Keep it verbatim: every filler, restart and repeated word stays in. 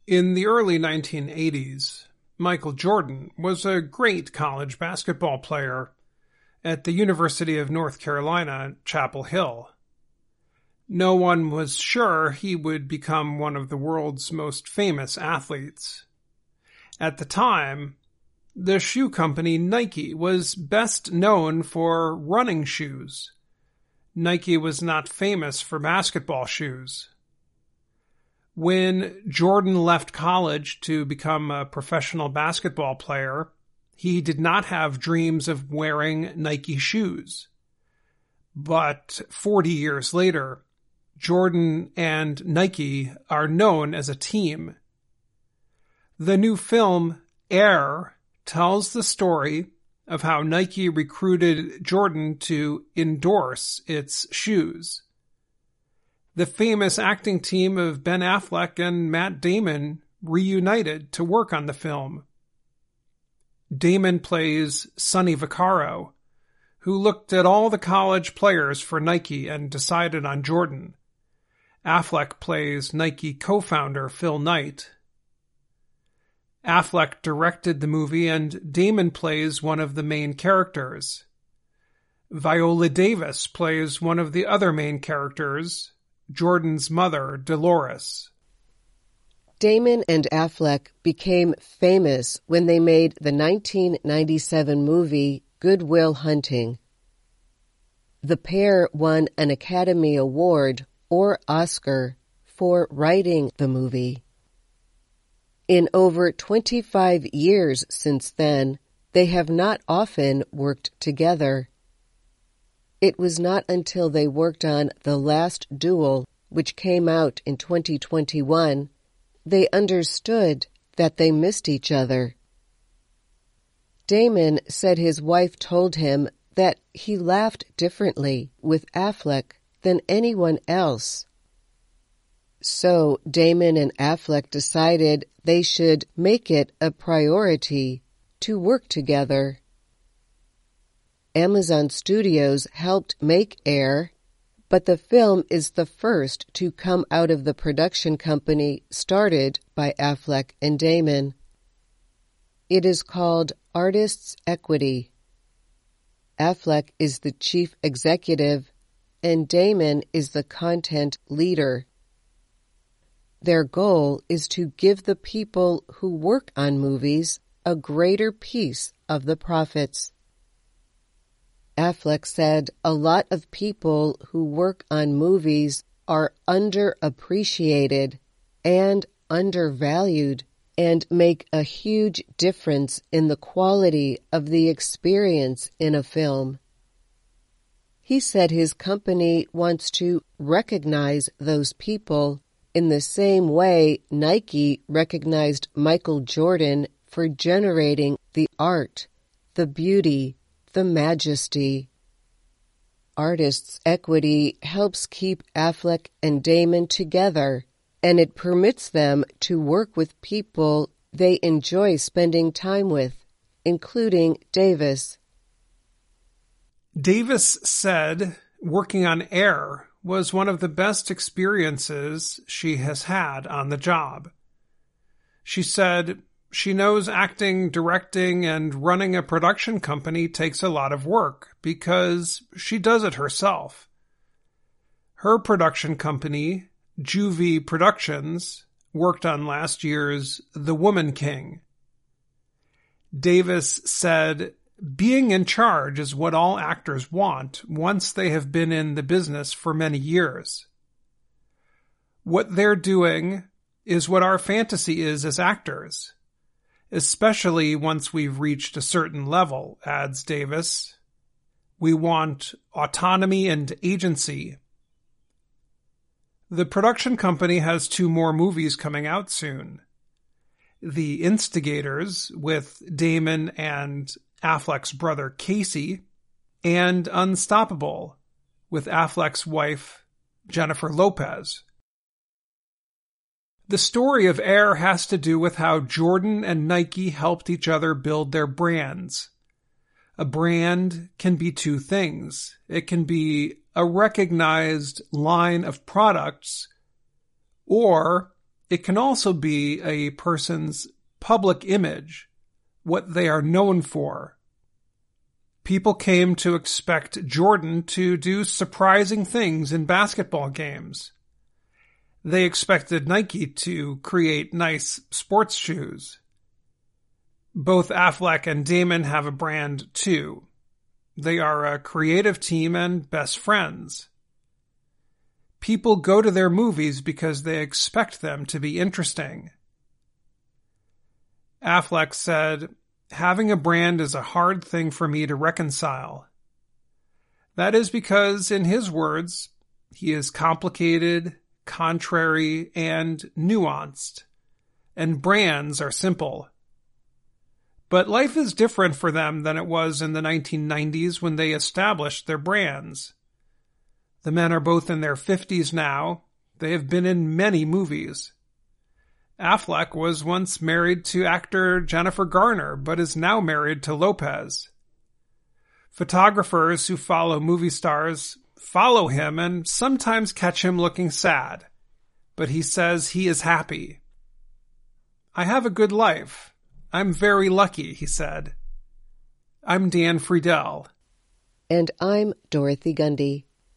In the early nineteen eighties, Michael Jordan was a great college basketball player at the University of North Carolina, Chapel Hill. No one was sure he would become one of the world's most famous athletes. At the time, the shoe company Nike was best known for running shoes. Nike was not famous for basketball shoes. When Jordan left college to become a professional basketball player, he did not have dreams of wearing Nike shoes. But forty years later, Jordan and Nike are known as a team. The new film, Air, tells the story of how Nike recruited Jordan to endorse its shoes. The famous acting team of Ben Affleck and Matt Damon reunited to work on the film. Damon plays Sonny Vaccaro, who looked at all the college players for Nike and decided on Jordan. Affleck plays Nike co-founder Phil Knight. Affleck directed the movie and Damon plays one of the main characters. Viola Davis plays one of the other main characters, Jordan's mother, Dolores. Damon and Affleck became famous when they made the nineteen ninety-seven movie Good Will Hunting. The pair won an Academy Award or Oscar for writing the movie. In over twenty-five years since then, they have not often worked together. It was not until they worked on The Last Duel, which came out in twenty twenty-one, they understood that they missed each other. Damon said his wife told him that he laughed differently with Affleck than anyone else. So Damon and Affleck decided they should make it a priority to work together. Amazon Studios helped make Air, but the film is the first to come out of the production company started by Affleck and Damon. It is called Artists' Equity. Affleck is the chief executive, and Damon is the content leader. Their goal is to give the people who work on movies a greater piece of the profits. Affleck said a lot of people who work on movies are underappreciated and undervalued and make a huge difference in the quality of the experience in a film. He said his company wants to recognize those people in the same way Nike recognized Michael Jordan for generating the art, the beauty, the majesty. Artists' Equity helps keep Affleck and Damon together, and it permits them to work with people they enjoy spending time with, including Davis. Davis said working on Air was one of the best experiences she has had on the job. She said she knows acting, directing, and running a production company takes a lot of work because she does it herself. Her production company, Juvie Productions, worked on last year's The Woman King. Davis said, "Being in charge is what all actors want once they have been in the business for many years. What they're doing is what our fantasy is as actors, especially once we've reached a certain level," adds Davis. "We want autonomy and agency." The production company has two more movies coming out soon. The Instigators, with Damon and Affleck's brother Casey, and Unstoppable, with Affleck's wife Jennifer Lopez. The story of Air has to do with how Jordan and Nike helped each other build their brands. A brand can be two things. It can be a recognized line of products, or It can also be a person's public image, what they are known for. People came to expect Jordan to do surprising things in basketball games. They expected Nike to create nice sports shoes. Both Affleck and Damon have a brand too. They are a creative team and best friends. People go to their movies because they expect them to be interesting. Affleck said, "Having a brand is a hard thing for me to reconcile." That is because, in his words, he is complicated, contrary, and nuanced, and brands are simple. But life is different for them than it was in the nineteen nineties when they established their brands. The men are both in their fifties now. They have been in many movies. Affleck was once married to actor Jennifer Garner, but is now married to Lopez. Photographers who follow movie stars follow him and sometimes catch him looking sad, but he says he is happy. "I have a good life. I'm very lucky," he said. I'm Dan Friedel. And I'm Dorothy Gundy.